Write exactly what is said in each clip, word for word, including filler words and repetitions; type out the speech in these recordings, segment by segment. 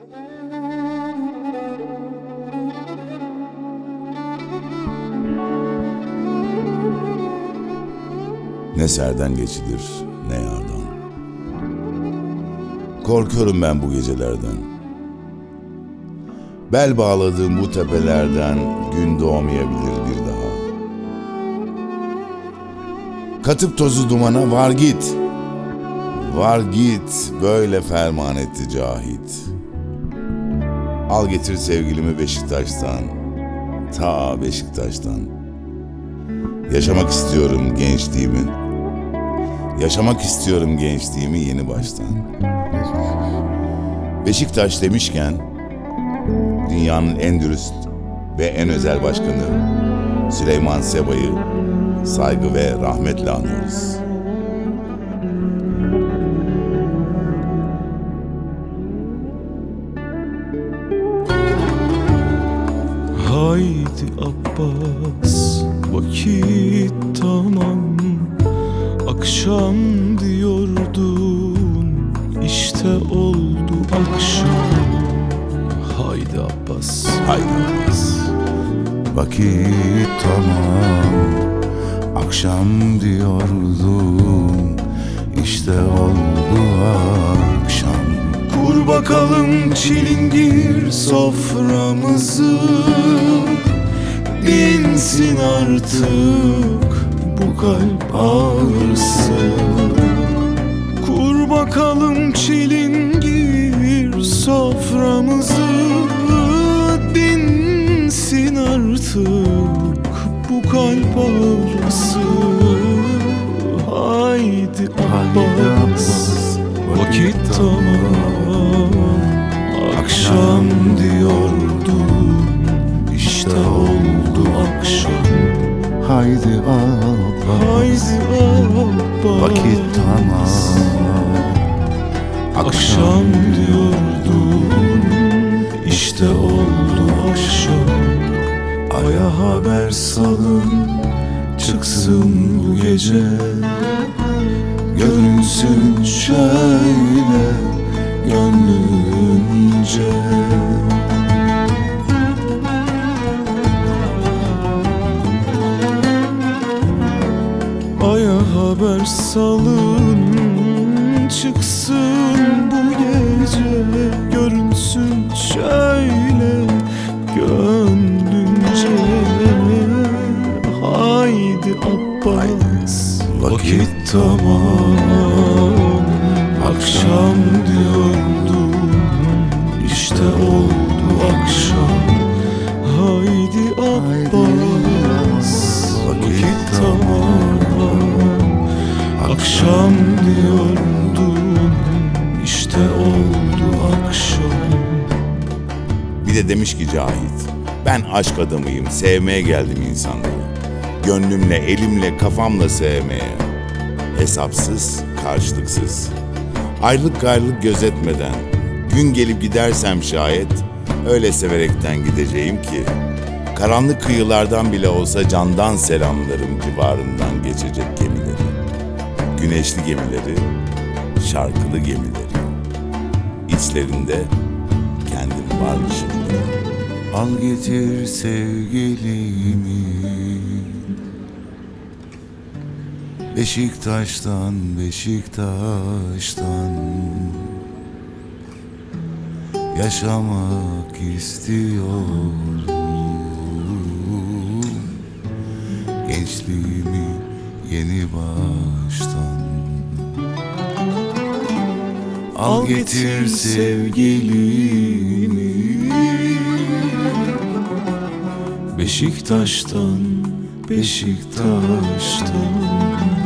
Ne serden geçilir, ne yardan. Korkuyorum ben bu gecelerden. Bel bağladığım bu tepelerden gün doğmayabilir bir daha. Katıp tozu dumana var git. Var git, böyle ferman etti Cahit. Al getir sevgilimi Beşiktaş'tan, ta Beşiktaş'tan. Yaşamak istiyorum gençliğimi. Yaşamak istiyorum gençliğimi yeni baştan. Beşiktaş demişken dünyanın en dürüst ve en özel başkanı Süleyman Seba'yı saygı ve rahmetle anıyoruz. Haydi Abbas, vakit tamam. Akşam diyordun, işte oldu akşam. Haydi Abbas, Haydi Abbas. Vakit tamam, akşam diyordum, işte oldu akşam. kur bakalım çilingir soframızı. Dinsin artık bu kalp ağrısı. Kur bakalım çilingir soframızı. Dinsin artık bu kalp ağrısı. Haydi Abbas, vakit tamam. Akşam diyordum, işte oldu akşam. Haydi Abbas, Haydi Abbas, vakit tamam. akşam diyordum, işte oldu akşam. Aya haber salın, çıksın bu gece. Görünsün şöyle gönlünce. Aya haber salın, çıksın bu gece. Görünsün şöyle gönlünce. Haydi Abbas, vakit tamam. Akşam diyordum, işte oldu akşam. Haydi Abbas, vakit tamam. Akşam diyordum, işte oldu akşam. Bir de demiş ki Cahit, ben aşk adamıyım, sevmeye geldim insanları. Gönlümle, elimle, kafamla sevmeye. Hesapsız, karşılıksız. Aylık gayrılık gözetmeden, gün gelip gidersem şayet, öyle severekten gideceğim ki, karanlık kıyılardan bile olsa candan selamlarım civarından geçecek gemileri. Güneşli gemileri, şarkılı gemileri. İçlerinde kendim varmışım. Al getir sevgilimi Beşiktaş'tan, Beşiktaş'tan. Yaşamak istiyorum gençliğimi yeni baştan. Al getir sevgilimi Beşiktaş'tan, Beşiktaş'tan.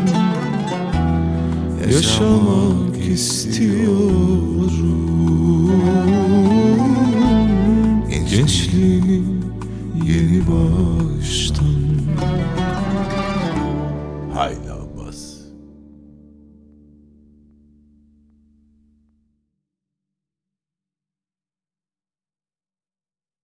Yaşamak istiyorum gençliğimi yeni baştan.